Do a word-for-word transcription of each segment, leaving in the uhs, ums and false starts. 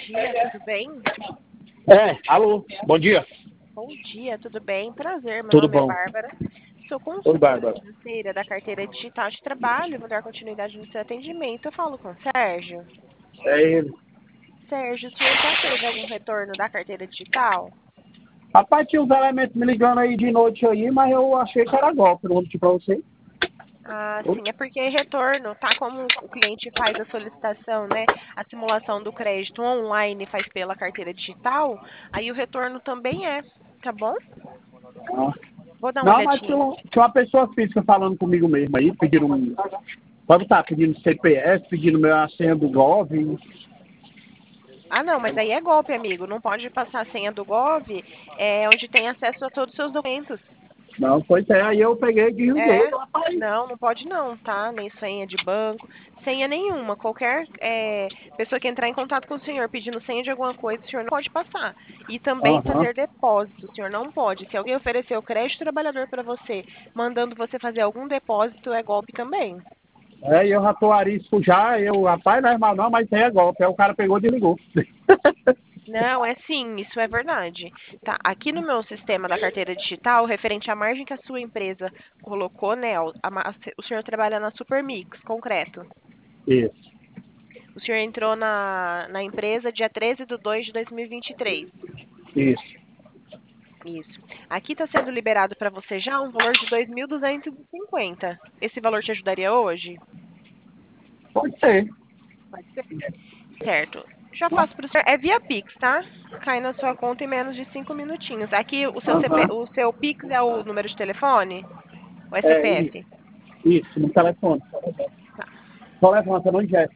dia, tudo bem? É, alô, bom dia. Bom dia, tudo bem? Prazer, meu Tudo nome é bom? Bárbara. Sou Oi, consultora Bárbara. financeira da carteira digital de trabalho. Vou dar continuidade no seu atendimento. Eu falo com o Sérgio. É ele. Sérgio, o senhor já teve algum retorno da carteira digital? Rapaz, tinha uns elementos me ligando aí de noite aí, mas eu achei que era golpe, não vou mentir pra você. Ah, sim, é porque retorno, tá? Como o cliente faz a solicitação, né? A simulação do crédito online faz pela carteira digital, aí o retorno também é, tá bom? Ah. Vou dar uma Não, mas tinha, olhadinha. um- tinha uma pessoa física falando comigo mesmo aí, pedindo um. Pode estar pedindo C P F, pedindo minha senha do Gov. Ah, não, mas aí é golpe, amigo. Não pode passar a senha do Gov, é, onde tem acesso a todos os seus documentos. Não, pois é, aí eu peguei e desliguei, É, rapaz. não, não pode não, tá? Nem senha de banco, senha nenhuma. Qualquer é, pessoa que entrar em contato com o senhor pedindo senha de alguma coisa, o senhor não pode passar. E também Aham. fazer depósito, o senhor não pode. Se alguém oferecer o crédito trabalhador para você, mandando você fazer algum depósito, é golpe também. É, e eu já tô arisco já, eu, rapaz, não é mal não, mas isso aí é golpe. Aí o cara pegou e desligou. Não, é sim, isso é verdade. Tá, aqui no meu sistema da carteira digital, referente à margem que a sua empresa colocou, né? O a ma- o senhor trabalha na Supermix, concreto. Isso, O senhor entrou na, na empresa dia treze de dois de dois mil e vinte e três. isso. Isso. Aqui está sendo liberado para você já um valor de dois mil duzentos e cinquenta. Esse valor te ajudaria hoje? Pode ser. Pode ser. Certo. Já faço para o senhor. É via Pix, tá? Cai na sua conta em menos de cinco minutinhos. Aqui o seu, C P, Aham. o seu Pix é o número de telefone? Ou é É, isso, C P F? isso, no telefone. Tá. Só levanta, não injeta.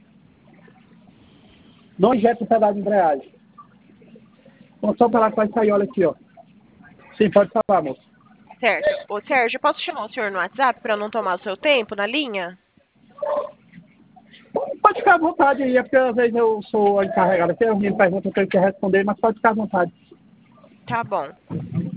Não injeta o pedaço de embreagem. Então, só para lá que vai sair, olha aqui, ó. Sim, pode falar, moço. Certo. Ô, Sérgio, eu posso chamar o senhor no WhatsApp para eu não tomar o seu tempo na linha? Pode ficar à vontade aí, é porque às vezes eu sou encarregado aqui, eu me pergunto, eu tenho que responder, mas pode ficar à vontade. Tá bom.